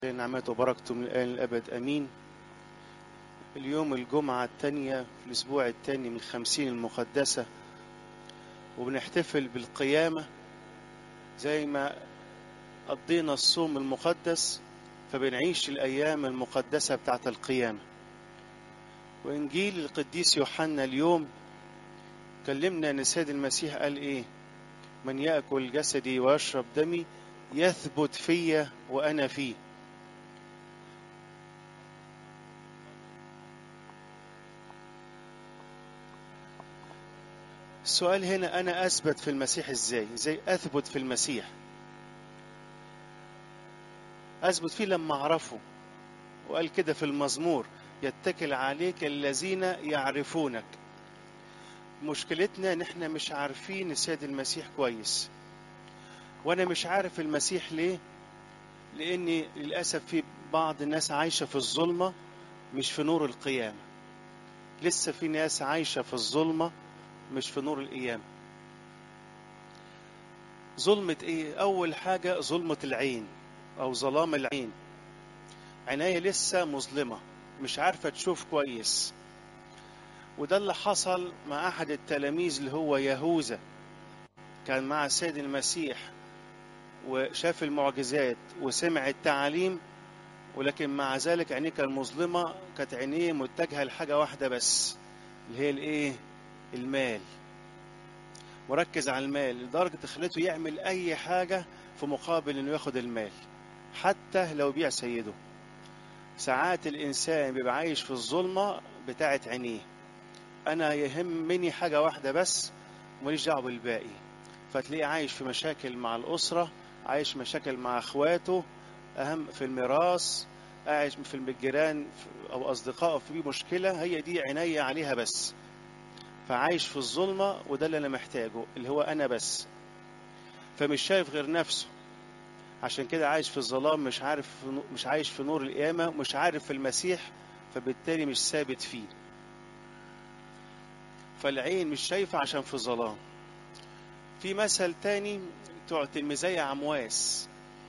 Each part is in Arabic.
نعمته وبركته من الآن للأبد أمين. اليوم الجمعة الثانية في الأسبوع الثاني من 50 المقدسة، وبنحتفل بالقيامة زي ما قضينا الصوم المقدس، فبنعيش الأيام المقدسة بتاعت القيامة. وإنجيل القديس يوحنا اليوم كلمنا أن السيد المسيح قال إيه؟ من يأكل جسدي ويشرب دمي يثبت فيا وأنا فيه. السؤال هنا، أنا أثبت في المسيح إزاي أثبت في المسيح؟ أثبت فيه لما أعرفه، وقال كده في المزمور: يتكل عليك الذين يعرفونك. مشكلتنا إن إحنا مش عارفين السيد المسيح كويس. وأنا مش عارف المسيح ليه؟ لأني للأسف في بعض الناس عايشة في الظلمة مش في نور القيامة. لسه في ناس عايشة في الظلمة مش في نور القيامة. ظلمة إيه؟ أول حاجة ظلمة العين أو ظلام العين. عناية لسه مظلمة، مش عارفة تشوف كويس. وده اللي حصل مع أحد التلاميذ اللي هو يهوذا، كان مع السيد المسيح وشاف المعجزات وسمع التعاليم، ولكن مع ذلك عينيه كانت مظلمة، كانت عينيه متجهة لحاجة واحدة بس، اللي هي الإيه؟ المال. وركز على المال لدرجة خلته يعمل أي حاجة في مقابل إنه ياخد المال، حتى لو بيع سيده. ساعات الإنسان بيبقى عايش في الظلمة بتاعت عينيه، أنا يهمني حاجة واحدة بس وماليش دعوة بالباقي. فتلاقيه عايش في مشاكل مع الأسرة، عايش مشاكل مع أخواته، أهم في الميراث، عايش في الجيران أو أصدقائه في مشكلة، هي دي عيني عليها بس. فعايش في الظلمة، وده اللي أنا محتاجه، اللي هو أنا بس. فمش شايف غير نفسه، عشان كده عايش في الظلام، مش عايش في نور القيامة، مش عارف في المسيح، فبالتالي مش ثابت فيه. فالعين مش شايفة عشان في ظلام. في مثل تاني بتوع تلميذي عمواس،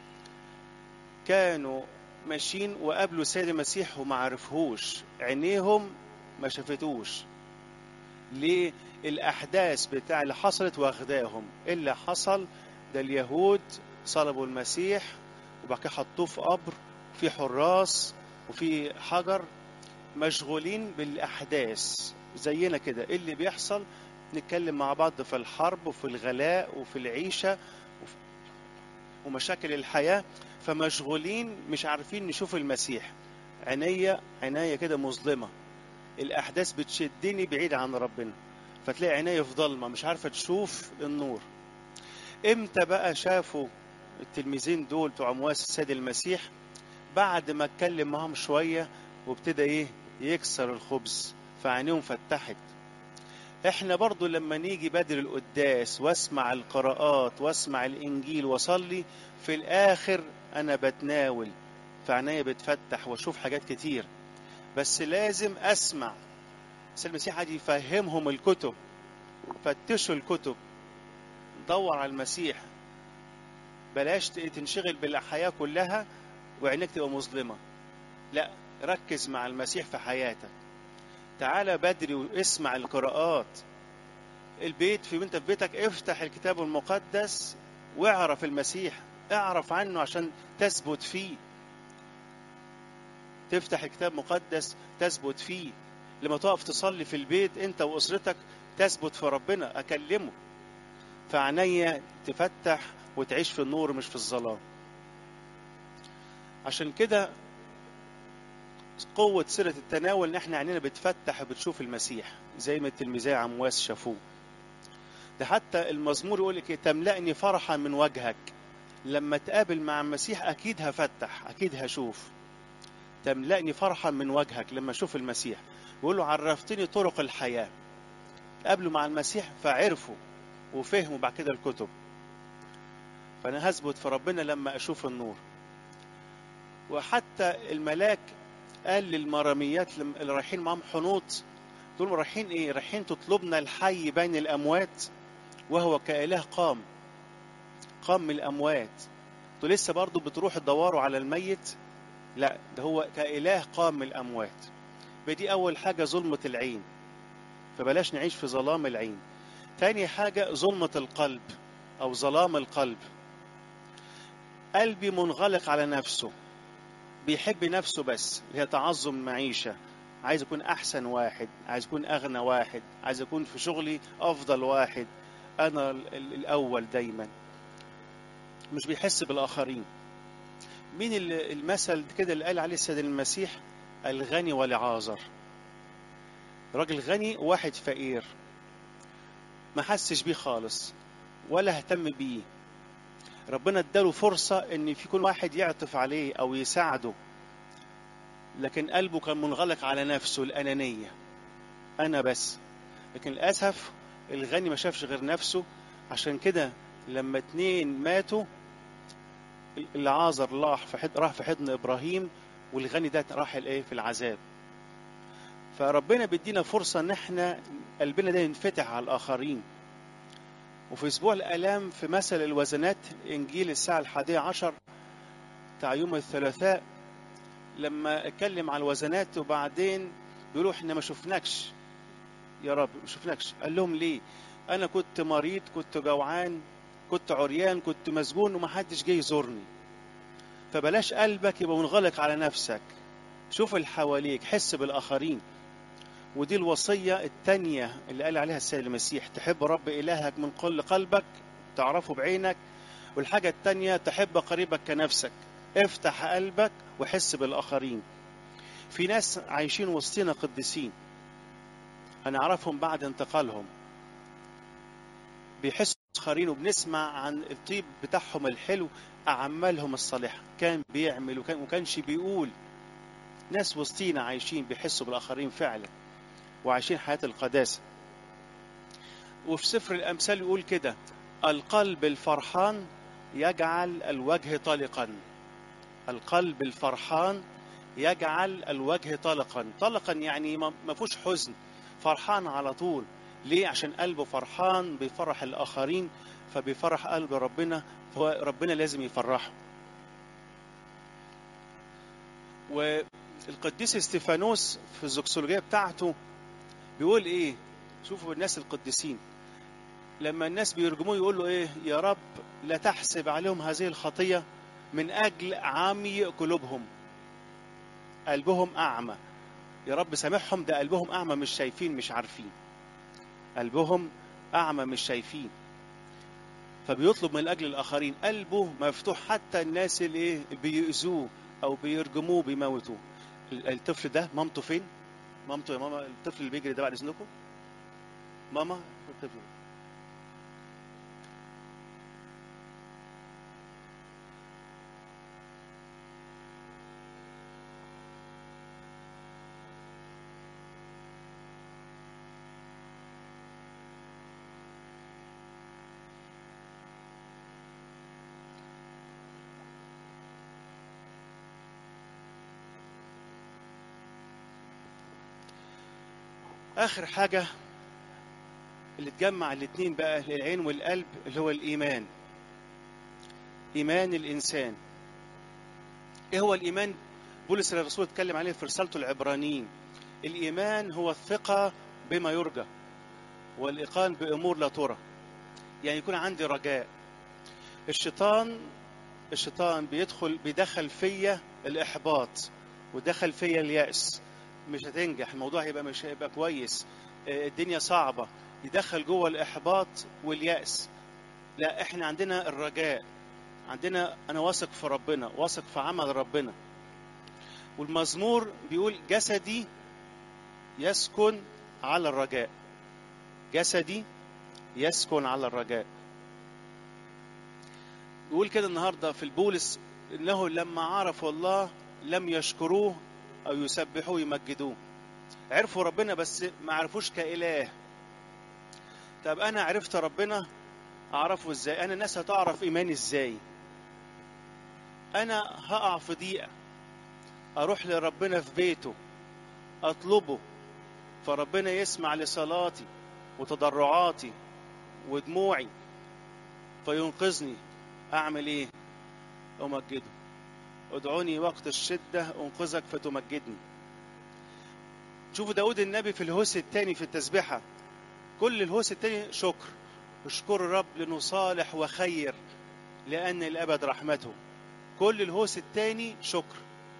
كانوا ماشيين وقابلوا السيد المسيح وما عرفوش، عينيهم ما شافتوش. ليه؟ الأحداث بتاع اللي حصلت واخداهم. اللي حصل ده اليهود صلبوا المسيح، وبعد كده حطوه في قبر، في حراس وفي حجر، مشغولين بالأحداث زينا كده. إيه اللي بيحصل؟ نتكلم مع بعض في الحرب وفي الغلاء وفي العيشة ومشاكل الحياة، فمشغولين مش عارفين نشوف المسيح. عناية كده مظلمة، الأحداث بتشدني بعيد عن ربنا، فتلاقي عناية في ضلمة مش عارفة تشوف النور. امتى بقى شافوا التلميذين دول بتوع عمواس السيد المسيح؟ بعد ما اتكلم معهم شوية وابتدى يكسر الخبز، فعينيهم فتحت. احنا برضو لما نيجي بدر القداس واسمع القراءات واسمع الانجيل وصلي، في الاخر انا بتناول، فعينيا بتفتح واشوف حاجات كتير. بس لازم اسمع. السيد المسيح قاعد يفهمهم الكتب، فتشوا الكتب، دور على المسيح، بلاش تنشغل بالحياة كلها وعينك تبقى مظلمة. لا، ركز مع المسيح في حياتك. تعالى بدري واسمع القراءات. وانت في بيتك افتح الكتاب المقدس واعرف المسيح، اعرف عنه عشان تثبت فيه. تفتح الكتاب المقدس تثبت فيه. لما تقف تصلي في البيت انت واسرتك تثبت في ربنا، اكلمه، فعنيا تفتح وتعيش في النور مش في الظلام. عشان كده قوة سيرة التناول ان احنا عينينا بتفتح وبتشوف المسيح زي ما التلميذي عمواس شافوه. ده حتى المزمور يقول لك تملأني فرحا من وجهك. لما تقابل مع المسيح اكيد هفتح، اكيد هشوف. تملأني فرحا من وجهك لما اشوف المسيح. يقول له عرفتني طرق الحياة. قابلوا مع المسيح فعرفوا وفهموا بعد كده الكتب. فانا هثبت في ربنا لما اشوف النور. وحتى الملاك قال للمرميات اللي رايحين معهم حنوط، دول رايحين ايه؟ رايحين تطلبنا الحي بين الاموات وهو كإله قام من الاموات. انتوا لسه برضو بتروحوا تدوروا على الميت؟ لا، ده هو كإله قام من الأموات. بدي أول حاجة ظلمة العين، فبلاش نعيش في ظلام العين. تاني حاجة ظلمة القلب أو ظلام القلب. قلبي منغلق على نفسه، بيحب نفسه بس، اللي هي تعظم المعيشة، عايز يكون أحسن واحد، عايز يكون أغنى واحد، عايز يكون في شغلي أفضل واحد، أنا الأول دايما، مش بيحس بالآخرين. مين المثل كده اللي قال عليه السيد المسيح؟ الغني والعازر. راجل غني وواحد فقير، ما حسش بيه خالص ولا اهتم بيه. ربنا اداله فرصة ان في كل واحد يعطف عليه او يساعده، لكن قلبه كان منغلق على نفسه، الأنانية، أنا بس. لكن للأسف الغني ما شافش غير نفسه. عشان كده لما اتنين ماتوا، العازر راح في حضن إبراهيم، والغني ده راح الايه في العذاب. فربنا بيدينا فرصة ان احنا قلبنا ده ينفتح على الآخرين. وفي أسبوع الآلام في مثل الوزنات، إنجيل الساعة 11 بتاع يوم الثلاثاء، لما اتكلم على الوزنات وبعدين بيقولوا احنا ما شفناكش يا رب، ما شفناكش. قال لهم ليه؟ انا كنت مريض، كنت جوعان، كنت عريان، كنت مسجون، وما حدش جه يزورني. فبلاش قلبك يبقى منغلق على نفسك، شوف اللي حواليك، حس بالاخرين. ودي الوصية التانية اللي قال عليها السيد المسيح، تحب رب إلهك من كل قلبك، تعرفه بعينك. والحاجة التانية تحب قريبك كنفسك. افتح قلبك وحس بالآخرين. في ناس عايشين وسطنا قديسين، هنعرفهم بعد انتقالهم، بيحسوا آخرين، وبنسمع عن الطيب بتاعهم الحلو، أعمالهم الصالحة، كان بيعمل وكانش بيقول. ناس وسطينا عايشين بيحسوا بالآخرين فعلا، وعايشين حياة القداسة. وفي سفر الأمثال يقول كده: القلب الفرحان يجعل الوجه طلقا. القلب الفرحان يجعل الوجه طلقا. طلقا يعني ما فيهوش حزن، فرحان على طول. ليه؟ عشان قلبه فرحان، بيفرح الآخرين، فبيفرح قلب ربنا، فربنا لازم يفرحه. والقديس استيفانوس في الزوكسولوجية بتاعته بيقول ايه؟ شوفوا الناس القديسين لما الناس بيرجموه يقول له ايه؟ يا رب لا تحسب عليهم هذه الخطية من أجل عمي قلوبهم. قلبهم أعمى، يا رب سامحهم، ده قلبهم أعمى، مش شايفين، مش عارفين. قلبهم أعمى مش شايفين، فبيطلب من أجل الآخرين، قلبه مفتوح. حتى الناس اللي بيؤذوه أو بيرجموه بيموتوه. الطفل ده مامته فين؟ مامته يا ماما، الطفل اللي بيجري ده بعد إذنكم، ماما الطفل. آخر حاجة اللي تجمع الاتنين بقى، العين والقلب، اللي هو الإيمان. إيمان الإنسان. إيه هو الإيمان؟ بولس الرسول اتكلم عليه في رسالته العبرانيين. الإيمان هو الثقة بما يرجى والإيقان بأمور لا ترى. يعني يكون عندي رجاء. الشيطان بيدخل فيا الإحباط، ودخل فيا اليأس، مش هتنجح، الموضوع مش هيبقى كويس، الدنيا صعبة، يدخل جوه الإحباط واليأس. لا، احنا عندنا الرجاء، عندنا أنا واثق في ربنا، واثق في عمل ربنا. والمزمور بيقول جسدي يسكن على الرجاء. جسدي يسكن على الرجاء. يقول كده النهاردة في البولس: إنه لما عرفوا الله لم يشكروه أو يسبحوه يمجدوه. عرفوا ربنا بس ما عرفوش كإله. طب أنا عرفت ربنا، أعرفه إزاي؟ أنا الناس هتعرف إيماني إزاي؟ أنا هقع في ضيقة، أروح لربنا في بيته أطلبه، فربنا يسمع لصلاتي وتضرعاتي ودموعي فينقذني. أعمل إيه؟ أمجده. ادعوني وقت الشدة أنقذك فتمجدني. شوفوا داود النبي في الهوس الثاني في التسبيحة، كل الهوس الثاني شكر. اشكر الرب لأنه صالح وخير لأن الأبد رحمته. كل الهوس الثاني شكر،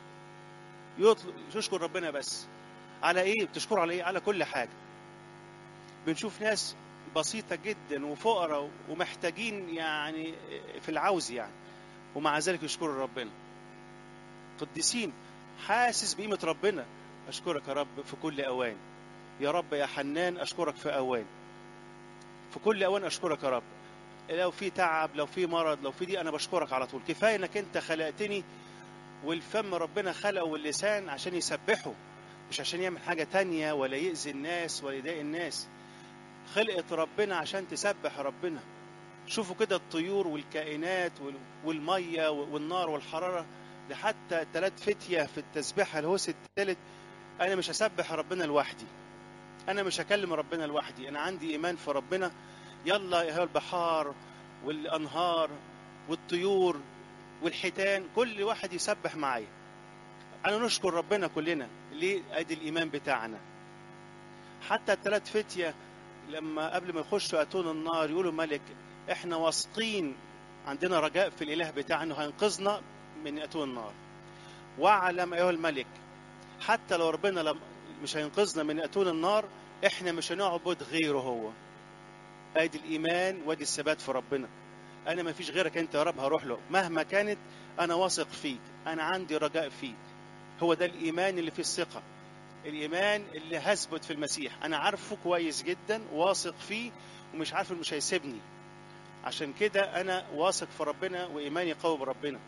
يشكر ربنا. بس على ايه بتشكر؟ على ايه؟ على كل حاجة. بنشوف ناس بسيطة جدا وفقراء ومحتاجين يعني في العوز يعني، ومع ذلك يشكروا ربنا. قديسين حاسس بقيمة ربنا. أشكرك يا رب في كل أوان، يا رب يا حنان أشكرك في أوان، في كل أوان أشكرك يا رب. لو في تعب، لو في مرض، لو في دي، أنا بشكرك على طول. كفاية إنك أنت خلقتني، والفم ربنا خلقه واللسان عشان يسبحه، مش عشان يعمل حاجة تانية ولا يأذي الناس ولا يضايق الناس. خلقت ربنا عشان تسبح ربنا. شوفوا كده الطيور والكائنات والمية والنار والحرارة، ده حتى 3 فتية في التسبيحة الهوس الثالث. أنا مش هسبح ربنا لوحدي، أنا مش هكلم ربنا لوحدي، أنا عندي إيمان في ربنا. يلا يا البحار والأنهار والطيور والحيتان، كل واحد يسبح معايا. أنا نشكر ربنا كلنا. ليه؟ أدي الإيمان بتاعنا. حتى 3 فتية لما قبل ما يخشوا أتون النار يقولوا ملك إحنا واثقين، عندنا رجاء في الإله بتاعنا هينقذنا من أتون النار. واعلم أيها الملك حتى لو ربنا مش هينقذنا من أتون النار، إحنا مش هنعبد غيره هو. أدي الإيمان وادي الثبات في ربنا. أنا ما فيش غيرك أنت يا رب، هروح له مهما كانت. أنا واثق فيك، أنا عندي رجاء فيك. هو ده الإيمان اللي فيه الثقة، الإيمان اللي هثبت في المسيح. أنا عارفه كويس جدا، واثق فيه، ومش عارف إنه مش هيسيبني. عشان كده أنا واثق في ربنا وإيماني قوي بربنا.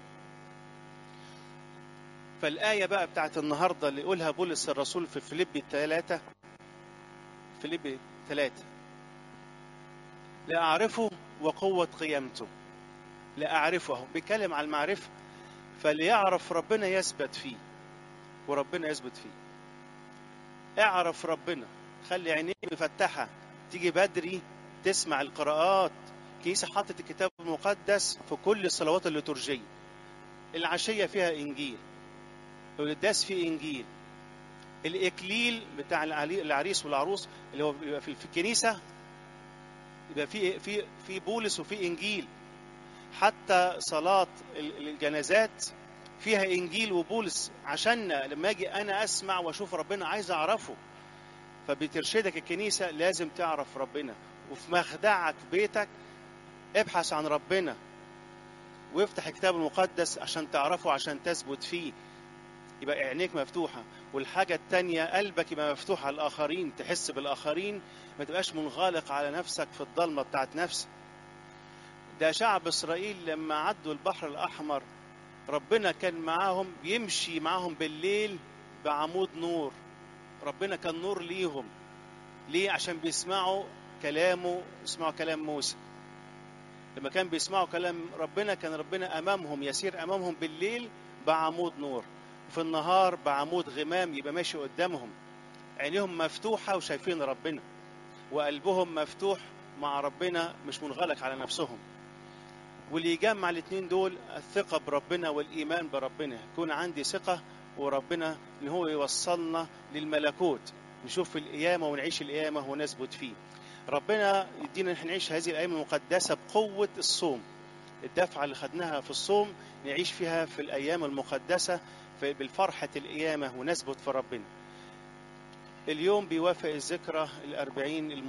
فالآية بقى بتاعت النهاردة اللي يقولها بولس الرسول في فيليبي 3، فيليبي 3: لا أعرفه وقوة قيامته. لا أعرفه، بيتكلم على المعرفة. فليعرف ربنا يثبت فيه، وربنا يثبت فيه. اعرف ربنا، خلي عينيك مفتحة، تيجي بدري تسمع القراءات. كنيسة حطت الكتاب المقدس في كل الصلوات الليتورجية. العشية فيها إنجيل، القداس فيه إنجيل، الإكليل بتاع العريس والعروس اللي هو بيبقى في الكنيسة يبقى في بولس وفي إنجيل. حتى صلاة الجنازات فيها إنجيل وبولس، عشان لما أجي أنا أسمع وأشوف ربنا عايز أعرفه. فبترشدك الكنيسة لازم تعرف ربنا، وفي مخدعك بيتك ابحث عن ربنا وافتح الكتاب المقدس عشان تعرفه، عشان تثبت فيه. يبقى عينيك مفتوحة. والحاجة التانية قلبك يبقى مفتوح على الآخرين، تحس بالآخرين، ما تبقاش منغلق على نفسك في الضلمة بتاعت نفسك. ده شعب إسرائيل لما عدوا البحر الأحمر ربنا كان معاهم، بيمشي معاهم بالليل بعمود نور. ربنا كان نور ليهم. ليه؟ عشان بيسمعوا كلامه، يسمعوا كلام موسى. لما كان بيسمعوا كلام ربنا كان ربنا أمامهم، يسير أمامهم بالليل بعمود نور، وفي النهار بعمود غمام يبقى ماشي قدامهم. عينيهم مفتوحة وشايفين ربنا، وقلبهم مفتوح مع ربنا، مش منغلق على نفسهم. واللي يجمع الاثنين دول الثقة بربنا والإيمان بربنا. يكون عندي ثقة وربنا إن هو يوصلنا للملكوت، نشوف القيامة ونعيش القيامة ونثبت فيه. ربنا يدينا نحن نعيش هذه الأيام المقدسة بقوة الصوم. الدفعة اللي خدناها في الصوم نعيش فيها في الأيام المقدسة بالفرحة القيامة ونثبت في ربنا. اليوم بيوافق الذكرى 40